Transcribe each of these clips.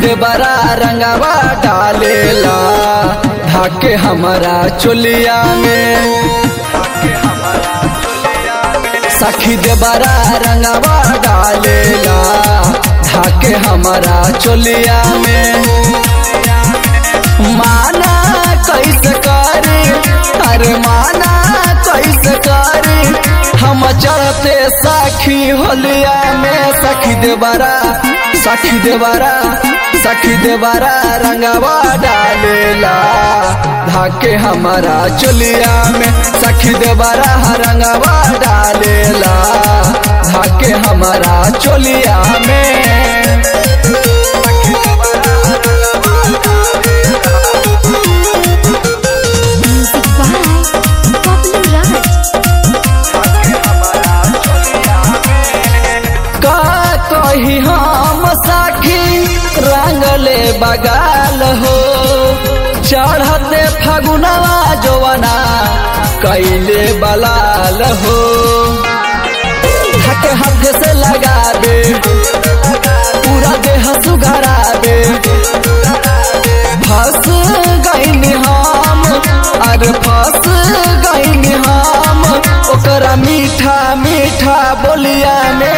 दे बरा रंगवा डालेला धाके हमारा चोलिया में। सखी दे बरा रंगवा डालेला धाके हमारा चोलिया में। माना कैसे करी अरे माना कैसे करी हम चढ़ते सखी होलिया में। सखी देवरा रंगवा डालेला धाके हमारा चोलिया में। सखी देवरा रंगवा डालेला धाके हमारा चोलिया में। कही हम सखी रंगले बगाल हो चढ़ते फगुनवा जवाना कैले बलाल हो। हक हाथ से लगा दे पूरा देह सुघरा दे। फंस गईनी हम अरे फंस गईनी हम ओकरा मीठा मीठा बोलिया में।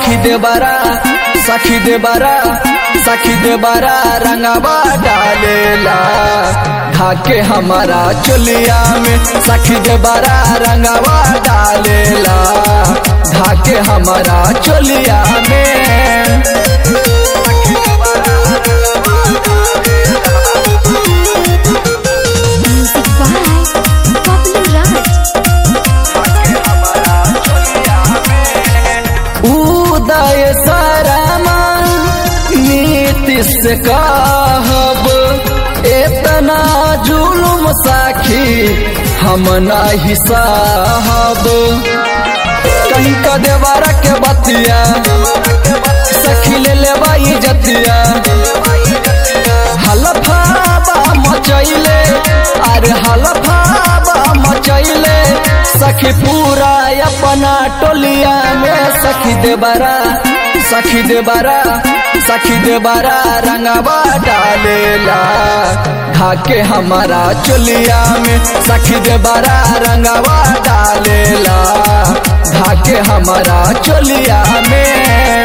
सखी देवरा रंगवा डालेला धाके हमारा चोलिया में। सखी देवरा रंगवा डालेला धाके हमारा चोलिया में। उदय शर्मा नीतीश कहब इतना जुलुम साखी हम नहीं साहब। कहीं का देवरा के बतिया सखी ले लेवाई जतिया। हलफाबा मचैले अरे हलफाबा मचैले सखी पूरा अपना टोलिया में। सखी देवरा रंगवा डालेला धाके हमारा चोलिया में। सखी देवरा रंगवा डालेला धाके हमारा चोलिया में।